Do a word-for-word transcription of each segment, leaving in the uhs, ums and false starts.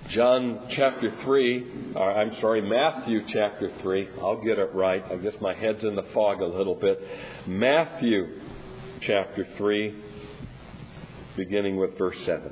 John chapter three, or I'm sorry, Matthew chapter three. I'll get it right. I guess my head's in the fog a little bit. Matthew chapter three, beginning with verse seven.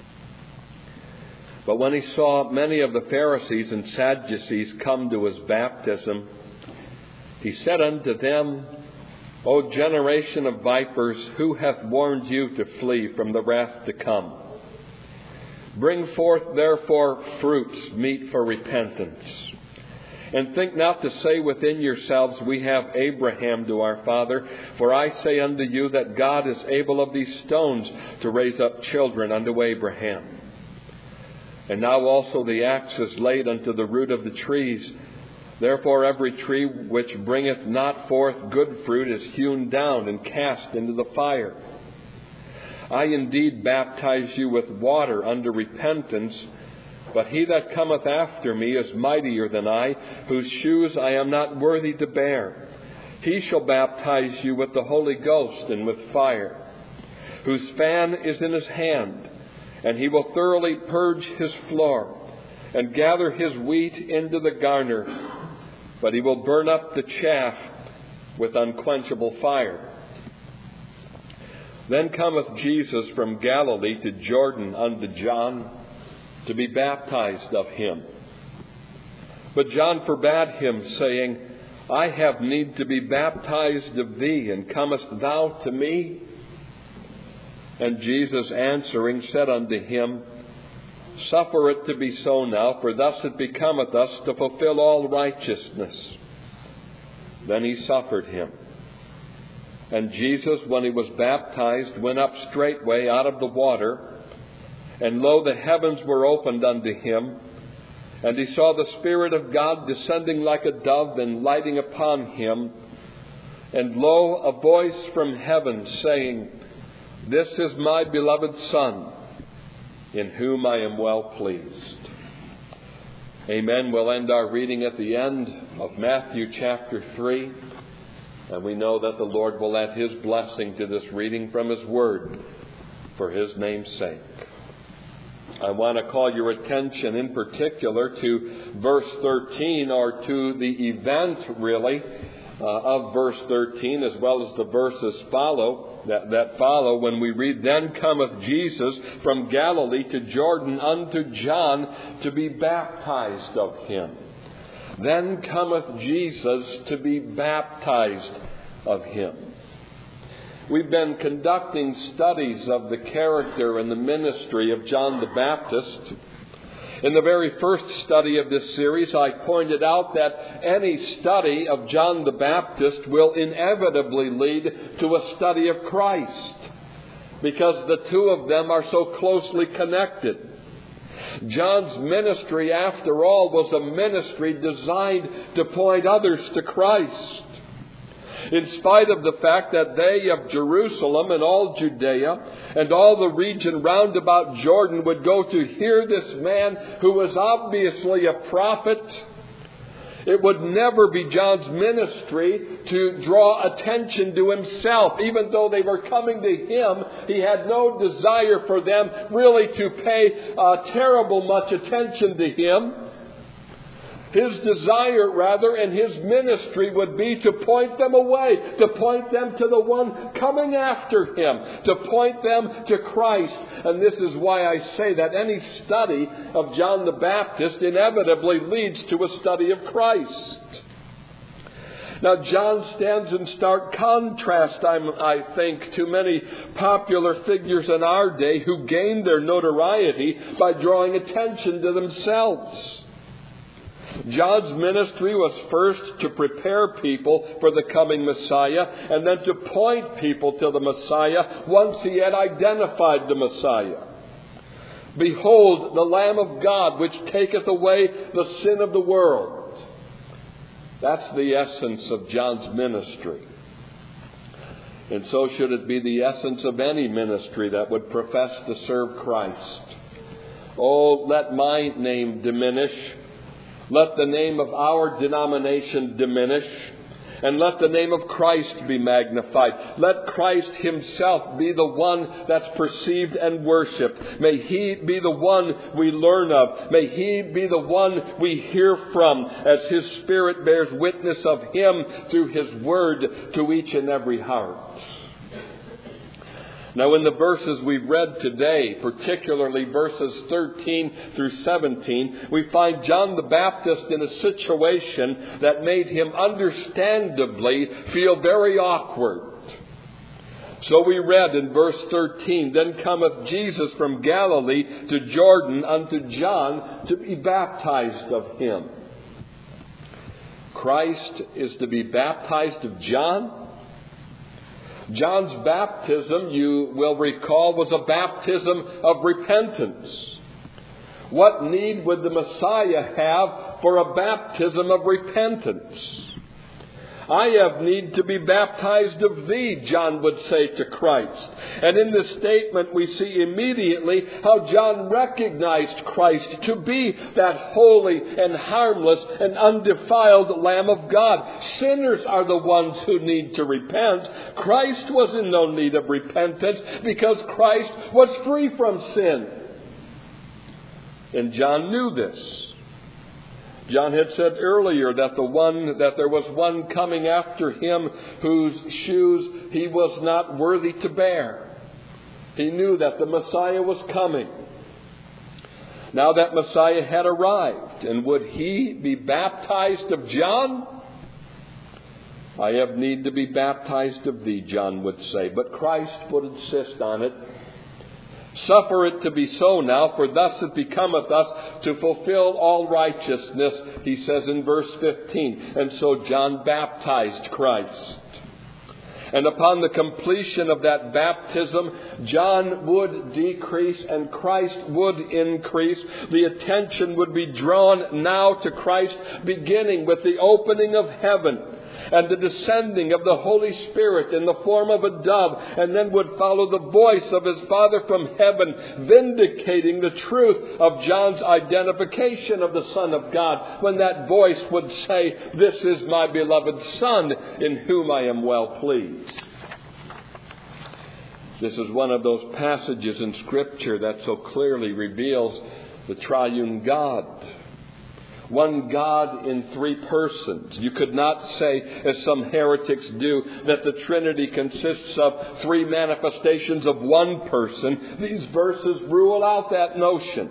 But when he saw many of the Pharisees and Sadducees come to his baptism, he said unto them, O generation of vipers, who hath warned you to flee from the wrath to come? Bring forth therefore fruits meet for repentance. And think not to say within yourselves, We have Abraham to our father. For I say unto you that God is able of these stones to raise up children unto Abraham. And now also the axe is laid unto the root of the trees. Therefore every tree which bringeth not forth good fruit is hewn down and cast into the fire. I indeed baptize you with water unto repentance, but he that cometh after me is mightier than I, whose shoes I am not worthy to bear. He shall baptize you with the Holy Ghost and with fire, whose fan is in his hand, and he will thoroughly purge his floor, and gather his wheat into the garner, but he will burn up the chaff with unquenchable fire. Then cometh Jesus from Galilee to Jordan unto John, to be baptized of him. But John forbade him, saying, I have need to be baptized of thee, and comest thou to me? And Jesus answering said unto him, Suffer it to be so now, for thus it becometh us to fulfill all righteousness. Then he suffered him. And Jesus, when he was baptized, went up straightway out of the water. And lo, the heavens were opened unto him. And he saw the Spirit of God descending like a dove and lighting upon him. And lo, a voice from heaven saying, This is my beloved Son, in whom I am well pleased. Amen. We'll end our reading at the end of Matthew chapter three. And we know that the Lord will add His blessing to this reading from His Word for His name's sake. I want to call your attention in particular to verse thirteen, or to the event, really, uh, of verse thirteen, as well as the verses follow that, that follow when we read, Then cometh Jesus from Galilee to Jordan unto John to be baptized of him. Then cometh Jesus to be baptized of him. We've been conducting studies of the character and the ministry of John the Baptist. In the very first study of this series, I pointed out that any study of John the Baptist will inevitably lead to a study of Christ, because the two of them are so closely connected. John's ministry, after all, was a ministry designed to point others to Christ. In spite of the fact that they of Jerusalem and all Judea and all the region round about Jordan would go to hear this man who was obviously a prophet, it would never be John's ministry to draw attention to himself. Even though they were coming to him, he had no desire for them really to pay uh, terrible much attention to him. His desire, rather, and his ministry would be to point them away, to point them to the one coming after him, to point them to Christ. And this is why I say that any study of John the Baptist inevitably leads to a study of Christ. Now, John stands in stark contrast, I'm, I think, to many popular figures in our day who gained their notoriety by drawing attention to themselves. John's ministry was first to prepare people for the coming Messiah, and then to point people to the Messiah once he had identified the Messiah. Behold, the Lamb of God, which taketh away the sin of the world. That's the essence of John's ministry. And so should it be the essence of any ministry that would profess to serve Christ. Oh, let my name diminish. Let the name of our denomination diminish. And let the name of Christ be magnified. Let Christ himself be the one that's perceived and worshipped. May he be the one we learn of. May he be the one we hear from as his Spirit bears witness of him through his word to each and every heart. Now, in the verses we've read today, particularly verses thirteen through seventeen, we find John the Baptist in a situation that made him understandably feel very awkward. So we read in verse thirteen, "Then cometh Jesus from Galilee to Jordan unto John to be baptized of him." Christ is to be baptized of John. John's baptism, you will recall, was a baptism of repentance. What need would the Messiah have for a baptism of repentance? "I have need to be baptized of thee," John would say to Christ. And in this statement we see immediately how John recognized Christ to be that holy and harmless and undefiled Lamb of God. Sinners are the ones who need to repent. Christ was in no need of repentance because Christ was free from sin. And John knew this. John had said earlier that the one that there was one coming after him whose shoes he was not worthy to bear. He knew that the Messiah was coming. Now that Messiah had arrived, and would he be baptized of John? "I have need to be baptized of thee," John would say. But Christ would insist on it. "Suffer it to be so now, for thus it becometh us to fulfill all righteousness," he says in verse fifteen. And so John baptized Christ. And upon the completion of that baptism, John would decrease and Christ would increase. The attention would be drawn now to Christ, beginning with the opening of heaven and the descending of the Holy Spirit in the form of a dove, and then would follow the voice of his Father from heaven, vindicating the truth of John's identification of the Son of God, when that voice would say, "This is my beloved Son, in whom I am well pleased." This is one of those passages in Scripture that so clearly reveals the triune God. One God in three persons. You could not say, as some heretics do, that the Trinity consists of three manifestations of one person. These verses rule out that notion.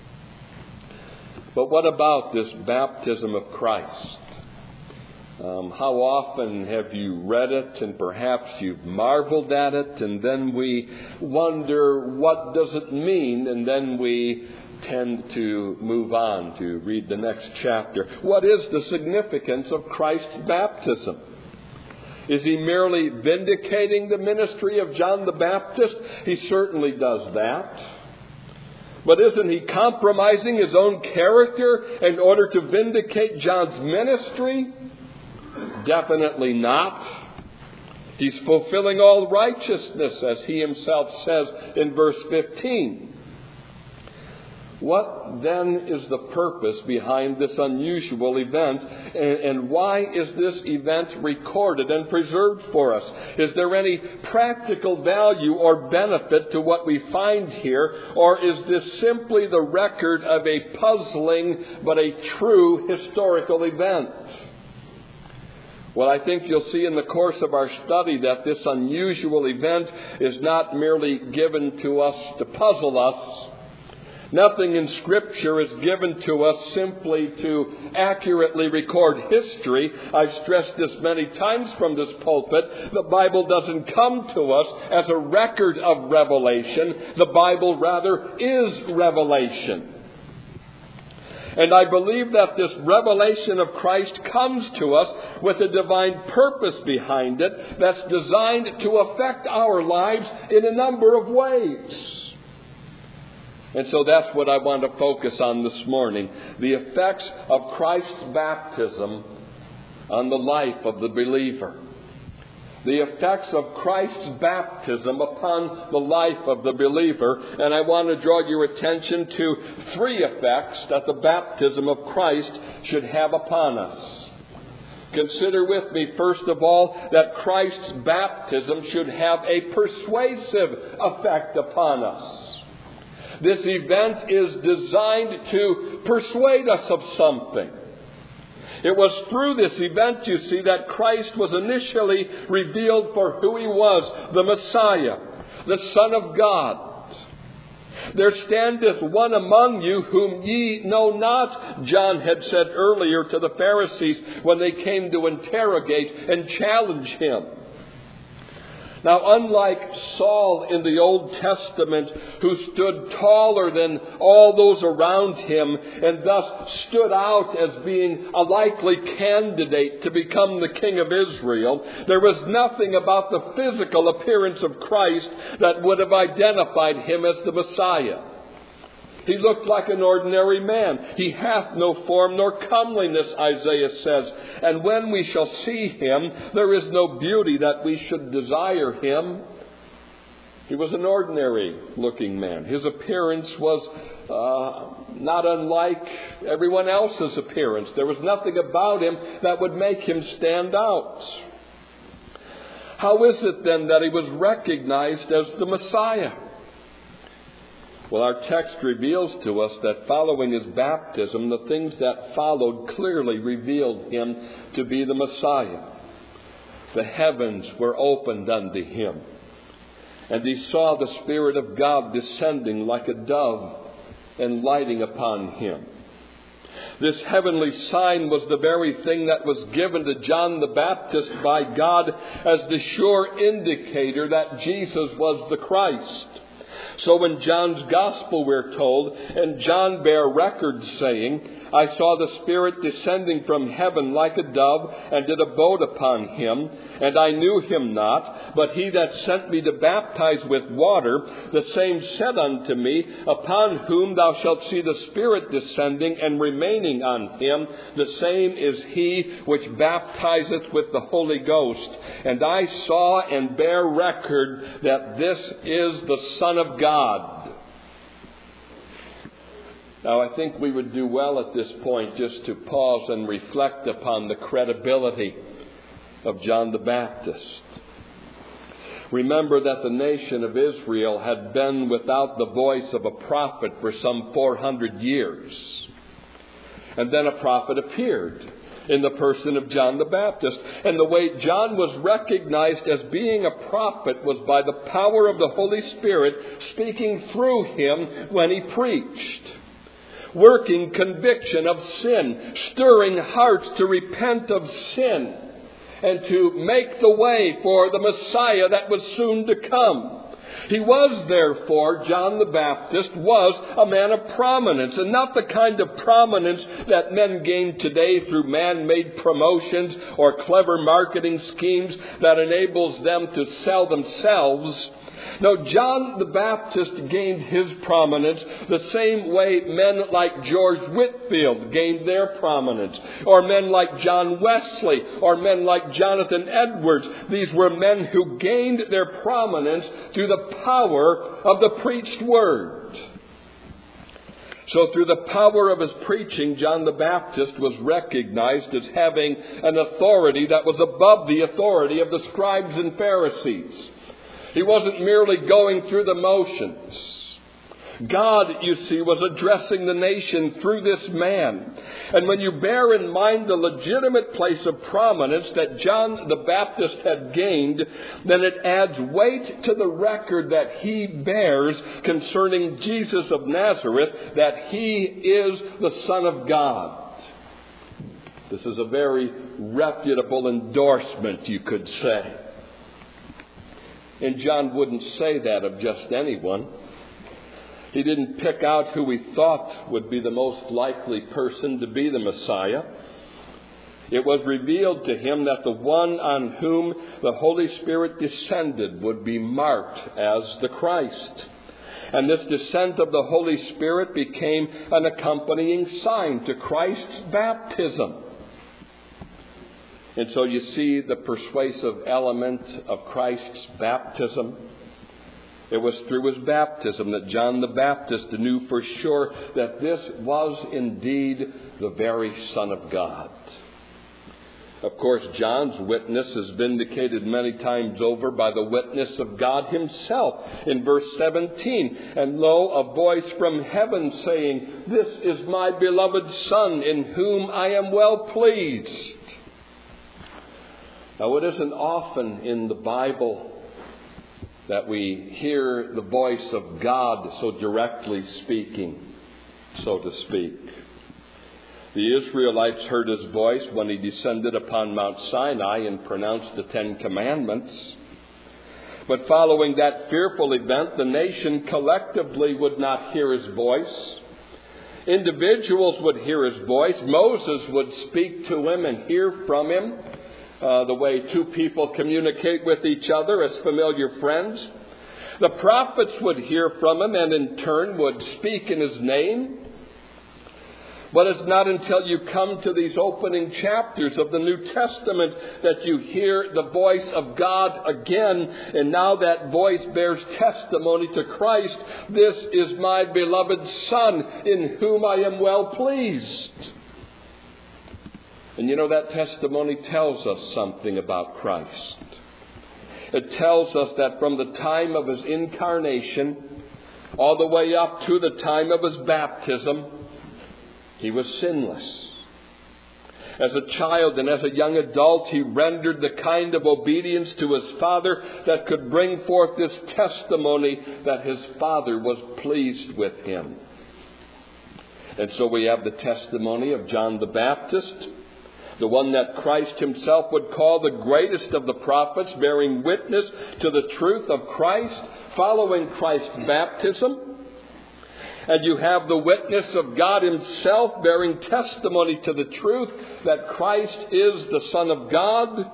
But what about this baptism of Christ? Um, how often have you read it and perhaps you've marveled at it, and then we wonder, what does it mean? And then we tend to move on to read the next chapter. What is the significance of Christ's baptism? Is he merely vindicating the ministry of John the Baptist? He certainly does that. But isn't he compromising his own character in order to vindicate John's ministry? Definitely not. He's fulfilling all righteousness, as he himself says in verse fifteen. What then is the purpose behind this unusual event, and, and why is this event recorded and preserved for us? Is there any practical value or benefit to what we find here, or is this simply the record of a puzzling but a true historical event? Well, I think you'll see in the course of our study that this unusual event is not merely given to us to puzzle us. Nothing in Scripture is given to us simply to accurately record history. I've stressed this many times from this pulpit. The Bible doesn't come to us as a record of revelation. The Bible, rather, is revelation. And I believe that this revelation of Christ comes to us with a divine purpose behind it that's designed to affect our lives in a number of ways. And so that's what I want to focus on this morning. The effects of Christ's baptism on the life of the believer. The effects of Christ's baptism upon the life of the believer. And I want to draw your attention to three effects that the baptism of Christ should have upon us. Consider with me, first of all, that Christ's baptism should have a persuasive effect upon us. This event is designed to persuade us of something. It was through this event, you see, that Christ was initially revealed for who he was, the Messiah, the Son of God. There standeth one among you whom ye know not, John had said earlier to the Pharisees when they came to interrogate and challenge him. Now, unlike Saul in the Old Testament, who stood taller than all those around him and thus stood out as being a likely candidate to become the king of Israel, there was nothing about the physical appearance of Christ that would have identified him as the Messiah. He looked like an ordinary man. He hath no form nor comeliness, Isaiah says. And when we shall see him, there is no beauty that we should desire him. He was an ordinary looking man. His appearance was uh, not unlike everyone else's appearance. There was nothing about him that would make him stand out. How is it then that he was recognized as the Messiah? Well, our text reveals to us that following his baptism, the things that followed clearly revealed him to be the Messiah. The heavens were opened unto him, and he saw the Spirit of God descending like a dove and lighting upon him. This heavenly sign was the very thing that was given to John the Baptist by God as the sure indicator that Jesus was the Christ. So in John's Gospel, we're told, and John bare record, saying, I saw the Spirit descending from heaven like a dove, and did abode upon him. And I knew him not, but he that sent me to baptize with water, the same said unto me, Upon whom thou shalt see the Spirit descending and remaining on him, the same is he which baptizeth with the Holy Ghost. And I saw and bear record that this is the Son of God. Now, I think we would do well at this point just to pause and reflect upon the credibility of John the Baptist. Remember that the nation of Israel had been without the voice of a prophet for some four hundred years. And then a prophet appeared in the person of John the Baptist. And the way John was recognized as being a prophet was by the power of the Holy Spirit speaking through him when he preached, working conviction of sin, stirring hearts to repent of sin, and to make the way for the Messiah that was soon to come. He was, therefore, John the Baptist was a man of prominence, and not the kind of prominence that men gain today through man-made promotions or clever marketing schemes that enables them to sell themselves. No, John the Baptist gained his prominence the same way men like George Whitefield gained their prominence, or men like John Wesley, or men like Jonathan Edwards. These were men who gained their prominence through the power of the preached word. So through the power of his preaching, John the Baptist was recognized as having an authority that was above the authority of the scribes and Pharisees. He wasn't merely going through the motions. God, you see, was addressing the nation through this man. And when you bear in mind the legitimate place of prominence that John the Baptist had gained, then it adds weight to the record that he bears concerning Jesus of Nazareth, that he is the Son of God. This is a very reputable endorsement, you could say. And John wouldn't say that of just anyone. He didn't pick out who he thought would be the most likely person to be the Messiah. It was revealed to him that the one on whom the Holy Spirit descended would be marked as the Christ. And this descent of the Holy Spirit became an accompanying sign to Christ's baptism. And so you see the persuasive element of Christ's baptism. It was through his baptism that John the Baptist knew for sure that this was indeed the very Son of God. Of course, John's witness is vindicated many times over by the witness of God himself in verse seventeen. And lo, a voice from heaven saying, "This is my beloved Son, in whom I am well pleased." Now, it isn't often in the Bible that we hear the voice of God so directly speaking, so to speak. The Israelites heard his voice when he descended upon Mount Sinai and pronounced the Ten Commandments. But following that fearful event, the nation collectively would not hear his voice. Individuals would hear his voice. Moses would speak to him and hear from him, uh, the way two people communicate with each other as familiar friends. The prophets would hear from him and in turn would speak in his name. But it's not until you come to these opening chapters of the New Testament that you hear the voice of God again. And now that voice bears testimony to Christ. "This is my beloved Son, in whom I am well pleased." And you know, that testimony tells us something about Christ. It tells us that from the time of his incarnation all the way up to the time of his baptism, he was sinless. As a child and as a young adult, he rendered the kind of obedience to his Father that could bring forth this testimony that his Father was pleased with him. And so we have the testimony of John the Baptist, the one that Christ himself would call the greatest of the prophets, bearing witness to the truth of Christ following Christ's baptism. And you have the witness of God himself bearing testimony to the truth that Christ is the Son of God.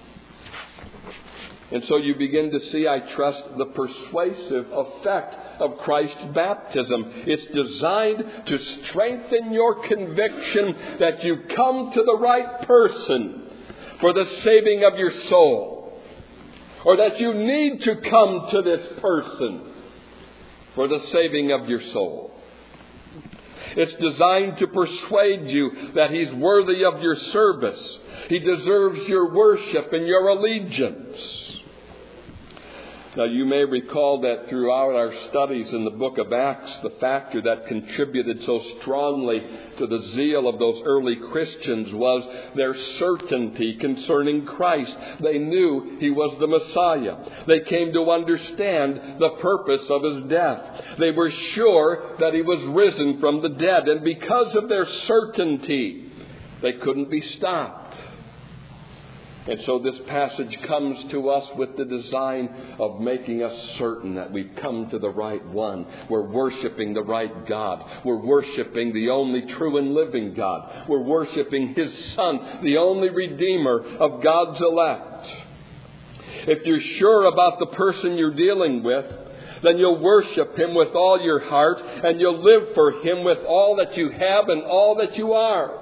And so you begin to see, I trust, the persuasive effect of Christ's baptism. It's designed to strengthen your conviction that you come to the right person for the saving of your soul. Or that you need to come to this person for the saving of your soul. It's designed to persuade you that he's worthy of your service. He deserves your worship and your allegiance. Now, you may recall that throughout our studies in the book of Acts, the factor that contributed so strongly to the zeal of those early Christians was their certainty concerning Christ. They knew he was the Messiah. They came to understand the purpose of his death. They were sure that he was risen from the dead. And because of their certainty, they couldn't be stopped. And so this passage comes to us with the design of making us certain that we've come to the right one. We're worshiping the right God. We're worshiping the only true and living God. We're worshiping his Son, the only Redeemer of God's elect. If you're sure about the person you're dealing with, then you'll worship him with all your heart, and you'll live for him with all that you have and all that you are.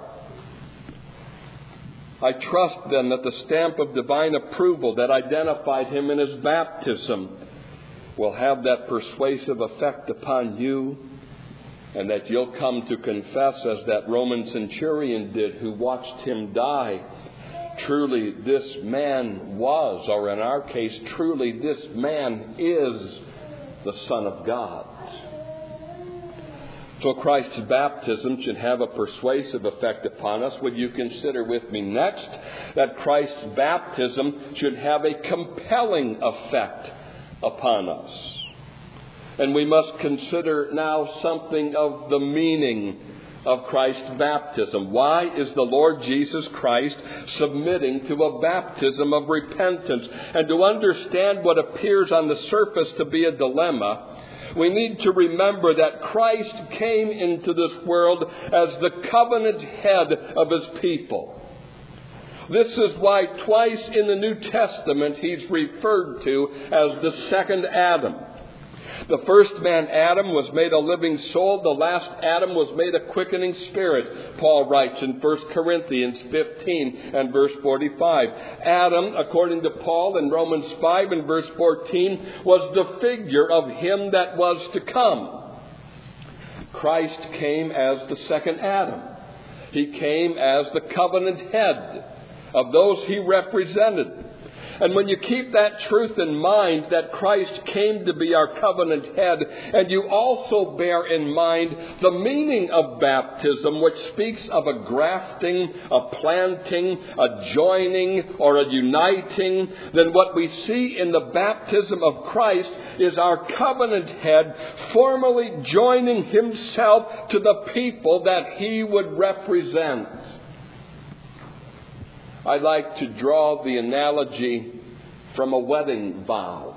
I trust then that the stamp of divine approval that identified him in his baptism will have that persuasive effect upon you, and that you'll come to confess, as that Roman centurion did who watched him die, truly this man was, or in our case, truly this man is the Son of God. So Christ's baptism should have a persuasive effect upon us. Would you consider with me next that Christ's baptism should have a compelling effect upon us? And we must consider now something of the meaning of Christ's baptism. Why is the Lord Jesus Christ submitting to a baptism of repentance? And to understand what appears on the surface to be a dilemma, we need to remember that Christ came into this world as the covenant head of his people. This is why twice in the New Testament he's referred to as the second Adam. The first man, Adam, was made a living soul. The last Adam was made a quickening spirit, Paul writes in First Corinthians fifteen and verse forty-five. Adam, according to Paul in Romans five and verse fourteen, was the figure of him that was to come. Christ came as the second Adam. He came as the covenant head. of those he represented. And when you keep that truth in mind, that Christ came to be our covenant head, and you also bear in mind the meaning of baptism, which speaks of a grafting, a planting, a joining, or a uniting, then what we see in the baptism of Christ is our covenant head formally joining himself to the people that he would represent. I like to draw the analogy from a wedding vow.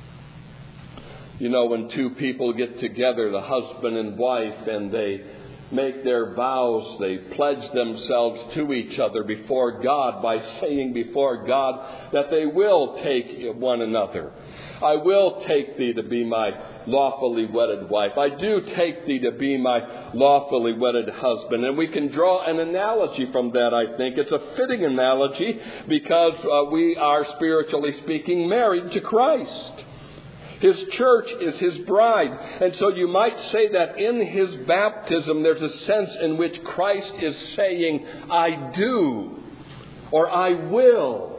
You know, when two people get together, the husband and wife, and they make their vows, they pledge themselves to each other before God by saying before God that they will take one another. I will take thee to be my lawfully wedded wife. I do take thee to be my lawfully wedded husband. And we can draw an analogy from that, I think. It's a fitting analogy because uh, we are, spiritually speaking, married to Christ. His church is his bride. And so you might say that in his baptism there's a sense in which Christ is saying, I do, or I will.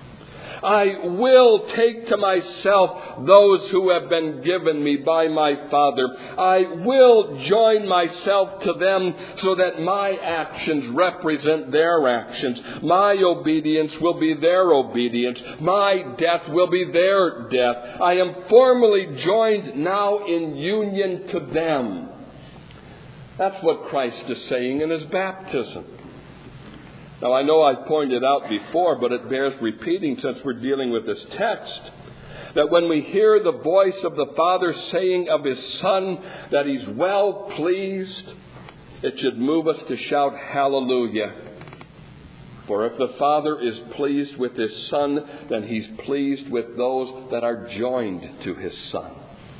I will take to myself those who have been given me by my Father. I will join myself to them so that my actions represent their actions. My obedience will be their obedience. My death will be their death. I am formally joined now in union to them. That's what Christ is saying in his baptism. Now, I know I've pointed out before, but it bears repeating since we're dealing with this text, that when we hear the voice of the Father saying of his Son that he's well pleased, it should move us to shout hallelujah. For if the Father is pleased with his Son, then he's pleased with those that are joined to his Son.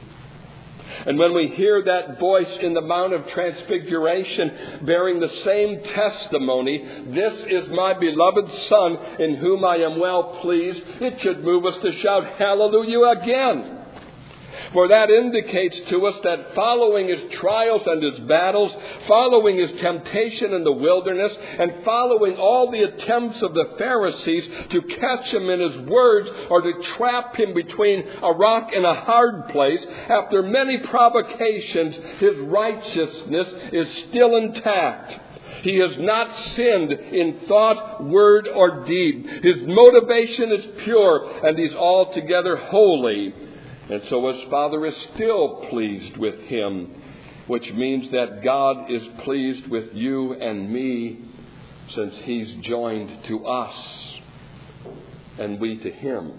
And when we hear that voice in the Mount of Transfiguration bearing the same testimony, this is my beloved Son in whom I am well pleased, it should move us to shout hallelujah again. For that indicates to us that following his trials and his battles, following his temptation in the wilderness, and following all the attempts of the Pharisees to catch him in his words or to trap him between a rock and a hard place, after many provocations, his righteousness is still intact. He has not sinned in thought, word, or deed. His motivation is pure, and he's altogether holy. And so his Father is still pleased with him, which means that God is pleased with you and me since he's joined to us and we to him.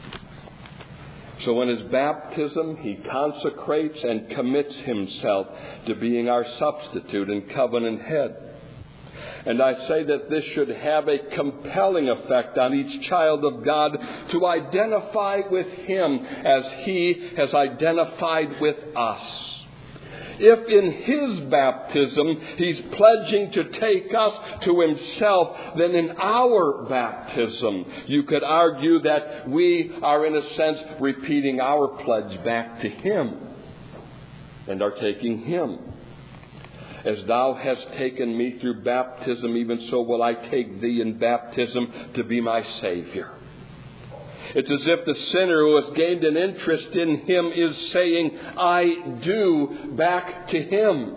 So in his baptism, he consecrates and commits himself to being our substitute and covenant head. And I say that this should have a compelling effect on each child of God to identify with him as he has identified with us. If in his baptism he's pledging to take us to himself, then in our baptism you could argue that we are in a sense repeating our pledge back to him and are taking him. As thou hast taken me through baptism, even so will I take thee in baptism to be my Savior. It's as if the sinner who has gained an interest in him is saying, I do, back to him.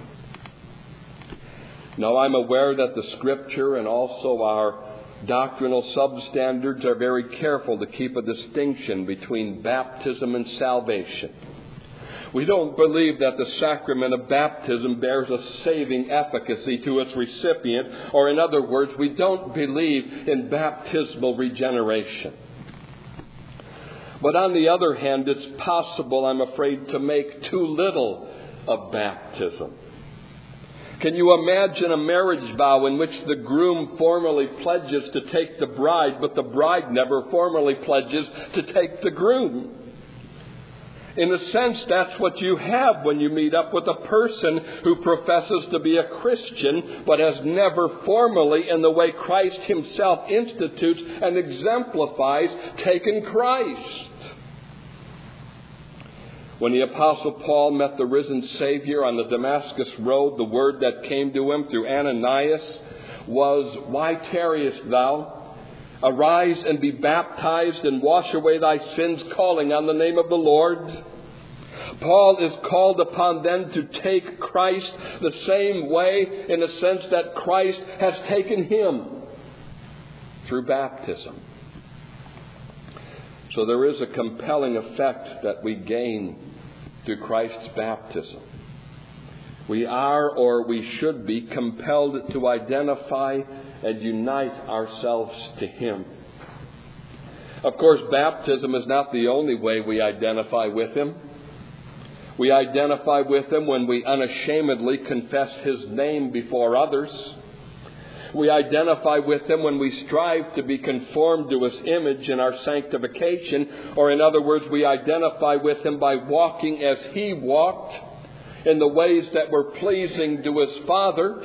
Now, I'm aware that the Scripture and also our doctrinal substandards are very careful to keep a distinction between baptism and salvation. We don't believe that the sacrament of baptism bears a saving efficacy to its recipient, or in other words, we don't believe in baptismal regeneration. But on the other hand, it's possible, I'm afraid, to make too little of baptism. Can you imagine a marriage vow in which the groom formally pledges to take the bride, but the bride never formally pledges to take the groom? In a sense, that's what you have when you meet up with a person who professes to be a Christian, but has never formally, in the way Christ himself institutes and exemplifies, taken Christ. When the Apostle Paul met the risen Savior on the Damascus road, the word that came to him through Ananias was, Why tarriest thou? Arise and be baptized and wash away thy sins, calling on the name of the Lord. Paul is called upon then to take Christ the same way, in a sense that Christ has taken him, through baptism. So there is a compelling effect that we gain through Christ's baptism. We are, or we should be, compelled to identify and unite ourselves to him. Of course, baptism is not the only way we identify with him. We identify with him when we unashamedly confess his name before others. We identify with him when we strive to be conformed to his image in our sanctification. Or in other words, we identify with him by walking as he walked, in the ways that were pleasing to his Father.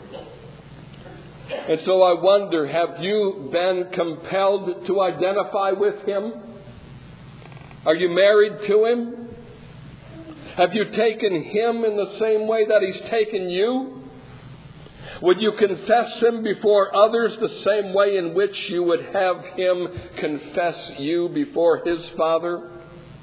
And so I wonder, have you been compelled to identify with him? Are you married to him? Have you taken him in the same way that he's taken you? Would you confess him before others the same way in which you would have him confess you before his Father?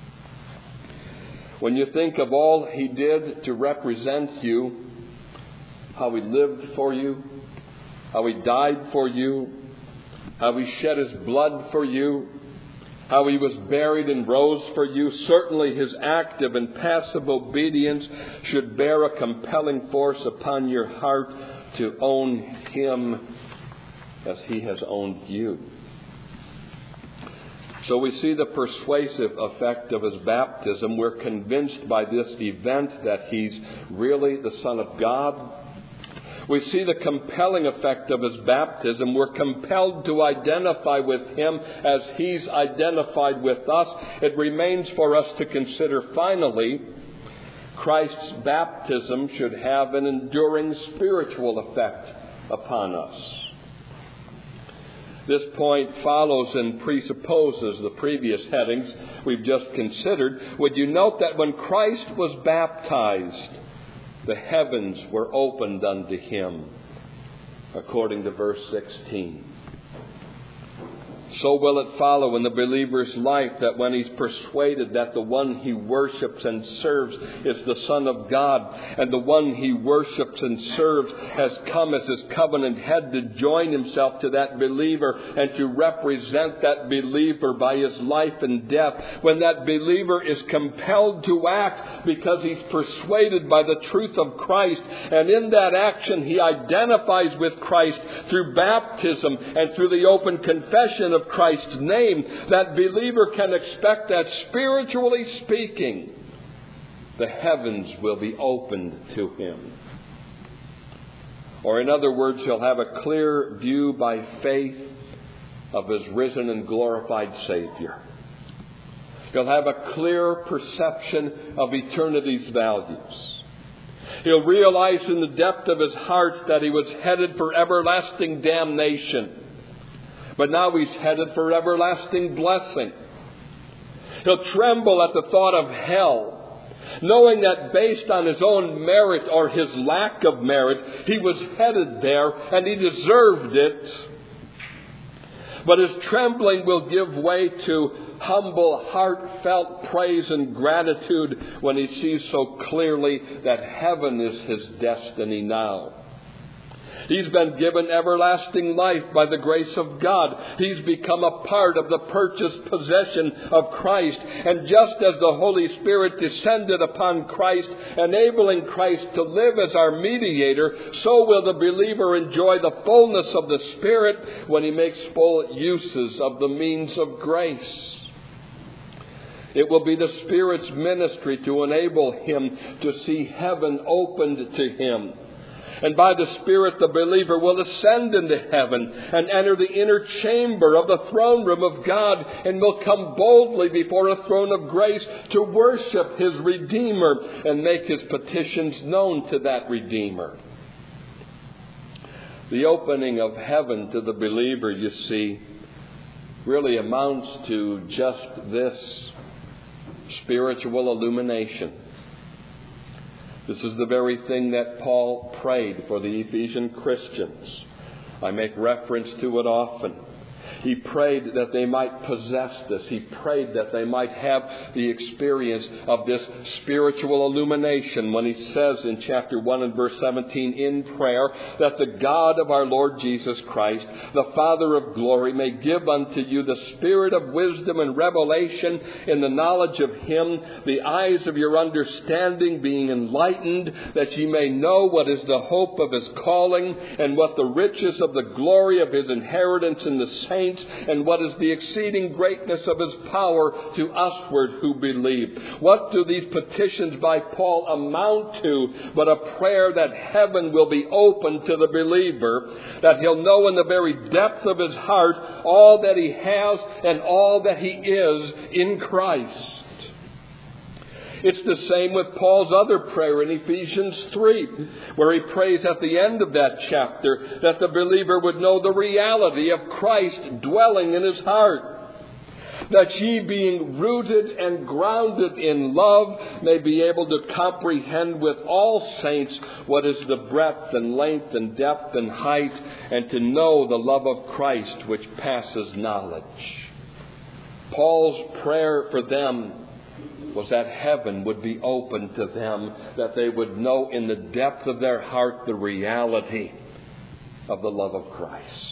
When you think of all he did to represent you, how he lived for you, how he died for you, how he shed his blood for you, how he was buried and rose for you, certainly his active and passive obedience should bear a compelling force upon your heart to own him as he has owned you. So we see the persuasive effect of his baptism. We're convinced by this event that he's really the Son of God. We see the compelling effect of his baptism. We're compelled to identify with him as he's identified with us. It remains for us to consider finally, Christ's baptism should have an enduring spiritual effect upon us. This point follows and presupposes the previous headings we've just considered. Would you note that when Christ was baptized, the heavens were opened unto him, according to verse sixteen. So will it follow in the believer's life that when he's persuaded that the one he worships and serves is the Son of God, and the one he worships and serves has come as his covenant head to join himself to that believer and to represent that believer by his life and death, when that believer is compelled to act because he's persuaded by the truth of Christ, and in that action he identifies with Christ through baptism and through the open confession of Christ's name, that believer can expect that, spiritually speaking, the heavens will be opened to him. Or in other words, he'll have a clear view by faith of his risen and glorified Savior. He'll have a clear perception of eternity's values. He'll realize in the depth of his heart that he was headed for everlasting damnation, but now he's headed for everlasting blessing. He'll tremble at the thought of hell, knowing that based on his own merit or his lack of merit, he was headed there and he deserved it. But his trembling will give way to humble, heartfelt praise and gratitude when he sees so clearly that heaven is his destiny now. He's been given everlasting life by the grace of God. He's become a part of the purchased possession of Christ. And just as the Holy Spirit descended upon Christ, enabling Christ to live as our mediator, so will the believer enjoy the fullness of the Spirit when he makes full uses of the means of grace. It will be the Spirit's ministry to enable him to see heaven opened to him. And by the Spirit, the believer will ascend into heaven and enter the inner chamber of the throne room of God, and will come boldly before a throne of grace to worship his Redeemer and make his petitions known to that Redeemer. The opening of heaven to the believer, you see, really amounts to just this: spiritual illumination. This is the very thing that Paul prayed for the Ephesian Christians. I make reference to it often. He prayed that they might possess this. He prayed that they might have the experience of this spiritual illumination when he says in chapter one and verse seventeen in prayer that the God of our Lord Jesus Christ, the Father of glory, may give unto you the spirit of wisdom and revelation in the knowledge of Him, the eyes of your understanding being enlightened, that ye may know what is the hope of His calling, and what the riches of the glory of His inheritance in the saints, and what is the exceeding greatness of His power to usward who believe. What do these petitions by Paul amount to but a prayer that heaven will be open to the believer, that he'll know in the very depth of his heart all that he has and all that he is in Christ. It's the same with Paul's other prayer in Ephesians three, where he prays at the end of that chapter that the believer would know the reality of Christ dwelling in his heart. That ye, being rooted and grounded in love, may be able to comprehend with all saints what is the breadth and length and depth and height, and to know the love of Christ which passes knowledge. Paul's prayer for them was that heaven would be open to them, that they would know in the depth of their heart the reality of the love of Christ.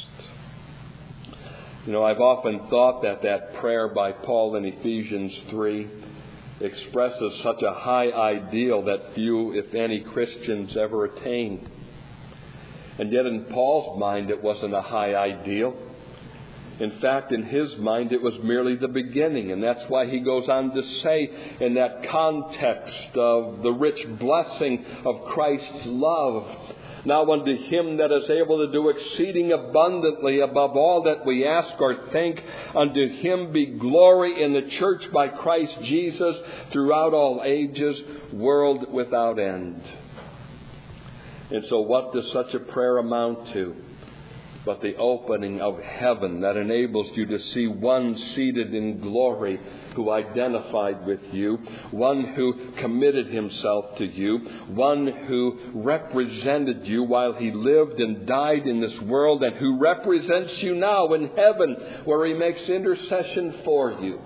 You know, I've often thought that that prayer by Paul in Ephesians three expresses such a high ideal that few, if any, Christians ever attain. And yet in Paul's mind it wasn't a high ideal. In fact, in his mind it was merely the beginning. And that's why he goes on to say in that context of the rich blessing of Christ's love, now unto Him that is able to do exceeding abundantly above all that we ask or think, unto Him be glory in the church by Christ Jesus throughout all ages, world without end. And so what does such a prayer amount to? But the opening of heaven that enables you to see one seated in glory who identified with you, one who committed himself to you, one who represented you while he lived and died in this world, and who represents you now in heaven where he makes intercession for you.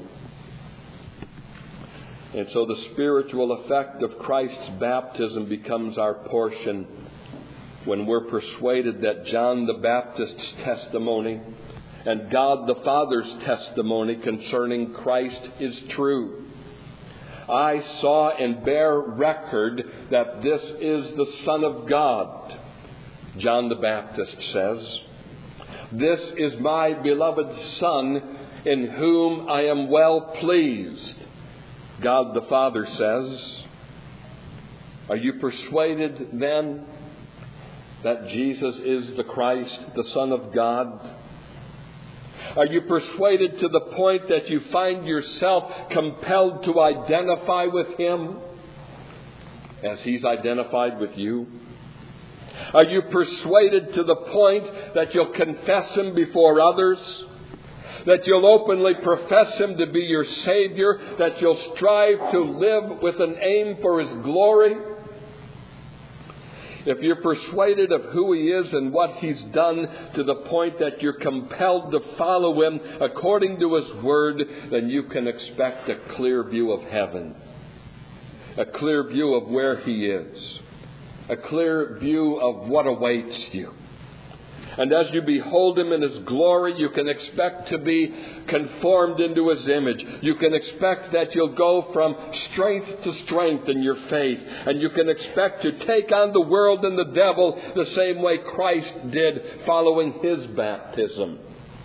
And so the spiritual effect of Christ's baptism becomes our portion when we're persuaded that John the Baptist's testimony and God the Father's testimony concerning Christ is true. I saw and bear record that this is the Son of God, John the Baptist says. This is my beloved Son, in whom I am well pleased, God the Father says. Are you persuaded then that Jesus is the Christ, the Son of God? Are you persuaded to the point that you find yourself compelled to identify with Him as He's identified with you? Are you persuaded to the point that you'll confess Him before others? That you'll openly profess Him to be your Savior? That you'll strive to live with an aim for His glory? If you're persuaded of who He is and what He's done to the point that you're compelled to follow Him according to His Word, then you can expect a clear view of heaven, a clear view of where He is, a clear view of what awaits you. And as you behold Him in His glory, you can expect to be conformed into His image. You can expect that you'll go from strength to strength in your faith. And you can expect to take on the world and the devil the same way Christ did following His baptism.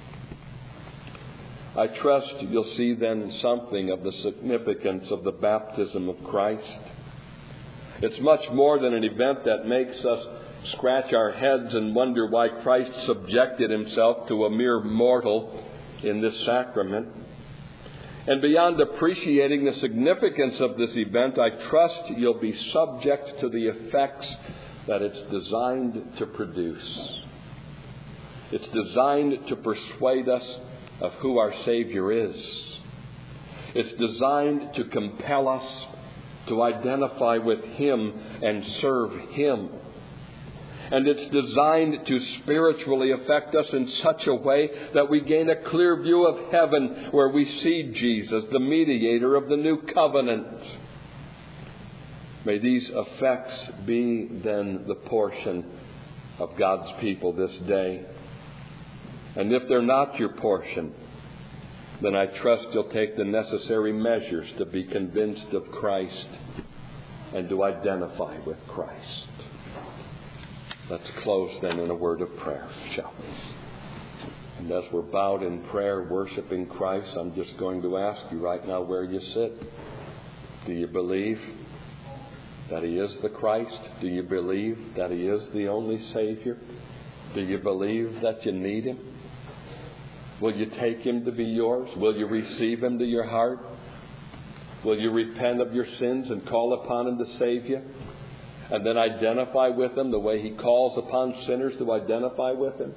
I trust you'll see then something of the significance of the baptism of Christ. It's much more than an event that makes us scratch our heads and wonder why Christ subjected Himself to a mere mortal in this sacrament. And beyond appreciating the significance of this event, I trust you'll be subject to the effects that it's designed to produce. It's designed to persuade us of who our Savior is. It's designed to compel us to identify with Him and serve Him. And it's designed to spiritually affect us in such a way that we gain a clear view of heaven where we see Jesus, the mediator of the new covenant. May these effects be then the portion of God's people this day. And if they're not your portion, then I trust you'll take the necessary measures to be convinced of Christ and to identify with Christ. Let's close then in a word of prayer, shall we? And as we're bowed in prayer, worshiping Christ, I'm just going to ask you right now where you sit. Do you believe that He is the Christ? Do you believe that He is the only Savior? Do you believe that you need Him? Will you take Him to be yours? Will you receive Him to your heart? Will you repent of your sins and call upon Him to save you? And then identify with Him the way He calls upon sinners to identify with Him?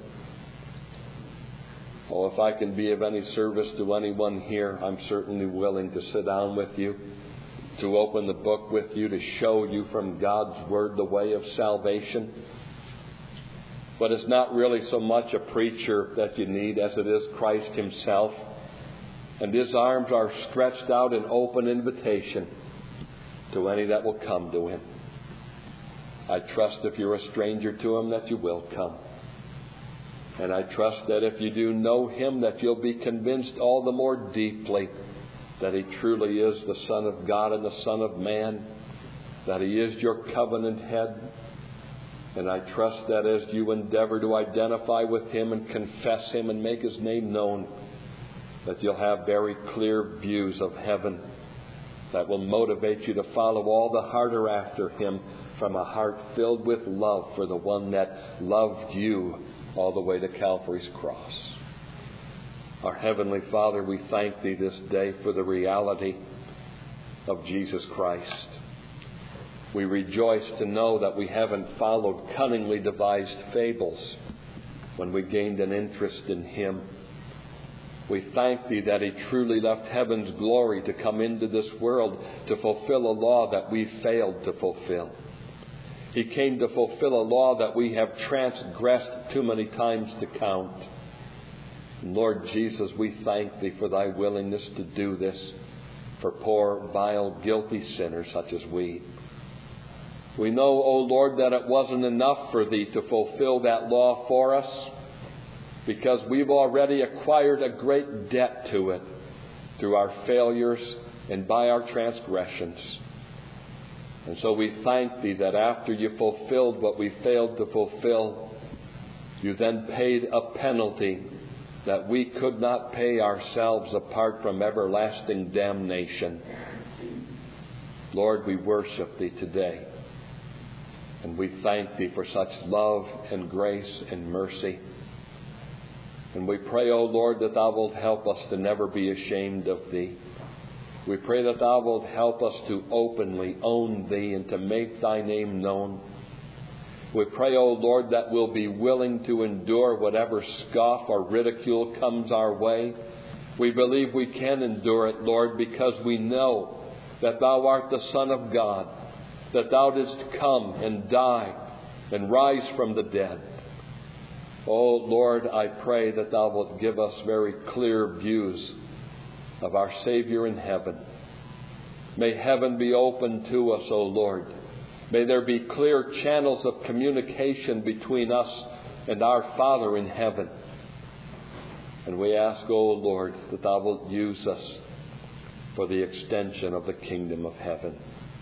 Oh, if I can be of any service to anyone here, I'm certainly willing to sit down with you, to open the book with you, to show you from God's Word the way of salvation. But it's not really so much a preacher that you need as it is Christ Himself. And His arms are stretched out in open invitation to any that will come to Him. I trust if you're a stranger to Him that you will come. And I trust that if you do know Him that you'll be convinced all the more deeply that He truly is the Son of God and the Son of Man, that He is your covenant head. And I trust that as you endeavor to identify with Him and confess Him and make His name known, that you'll have very clear views of heaven that will motivate you to follow all the harder after Him from a heart filled with love for the one that loved you all the way to Calvary's cross. Our Heavenly Father, we thank Thee this day for the reality of Jesus Christ. We rejoice to know that we haven't followed cunningly devised fables when we gained an interest in Him. We thank Thee that He truly left heaven's glory to come into this world to fulfill a law that we failed to fulfill. He came to fulfill a law that we have transgressed too many times to count. And Lord Jesus, we thank Thee for Thy willingness to do this for poor, vile, guilty sinners such as we. We know, O Lord, that it wasn't enough for Thee to fulfill that law for us, because we've already acquired a great debt to it through our failures and by our transgressions. And so we thank Thee that after You fulfilled what we failed to fulfill, You then paid a penalty that we could not pay ourselves apart from everlasting damnation. Lord, we worship Thee today. And we thank Thee for such love and grace and mercy. And we pray, O Lord, that Thou wilt help us to never be ashamed of Thee. We pray that Thou wilt help us to openly own Thee and to make Thy name known. We pray, O Lord, that we'll be willing to endure whatever scoff or ridicule comes our way. We believe we can endure it, Lord, because we know that Thou art the Son of God, that Thou didst come and die and rise from the dead. Oh, Lord, I pray that Thou wilt give us very clear views of our Savior in heaven. May heaven be open to us, O Lord. May there be clear channels of communication between us and our Father in heaven. And we ask, O Lord, that Thou wilt use us for the extension of the kingdom of heaven.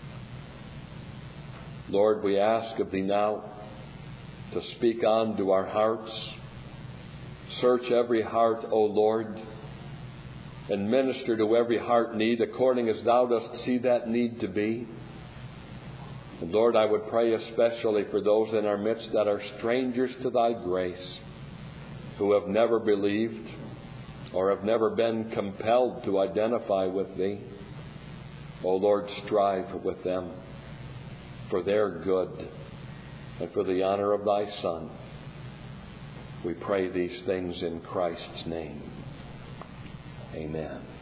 Lord, we ask of Thee now to speak on to our hearts. Search every heart, O Lord, and minister to every heart need according as Thou dost see that need to be. And Lord, I would pray especially for those in our midst that are strangers to Thy grace, who have never believed or have never been compelled to identify with Thee. O Lord, strive with them for their good and for the honor of Thy Son. We pray these things in Christ's name. Amen.